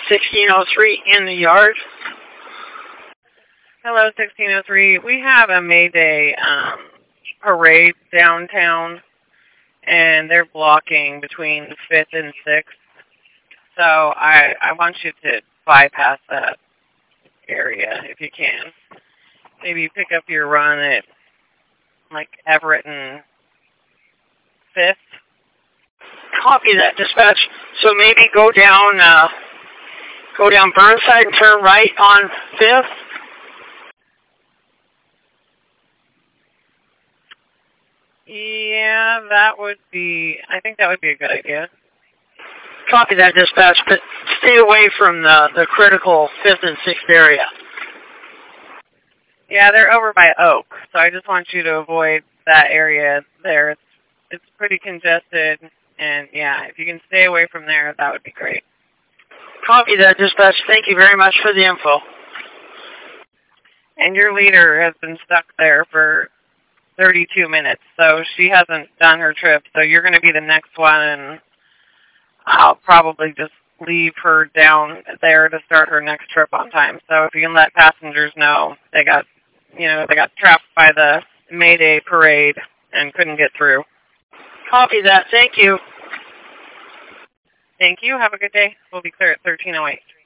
1603 in the yard. Hello, 1603. We have a May Day parade downtown, and they're blocking between 5th and 6th. So I want you to bypass that area if you can. Maybe pick up your run at like Everett and 5th. Copy that, dispatch. So maybe go down Burnside and turn right on 5th. Yeah, I think that would be a good idea. Copy that, dispatch, but stay away from the critical 5th and 6th area. Yeah, they're over by Oak, so I just want you to avoid that area there. It's pretty congested, and yeah, if you can stay away from there, that would be great. Copy that, dispatch. Thank you very much for the info. And your leader has been stuck there for 32 minutes, so she hasn't done her trip, so you're going to be the next one, and I'll probably just leave her down there to start her next trip on time. So if you can let passengers know they got trapped by the May Day parade and couldn't get through. Copy that. Thank you. Thank you. Have a good day. We'll be clear at 1308.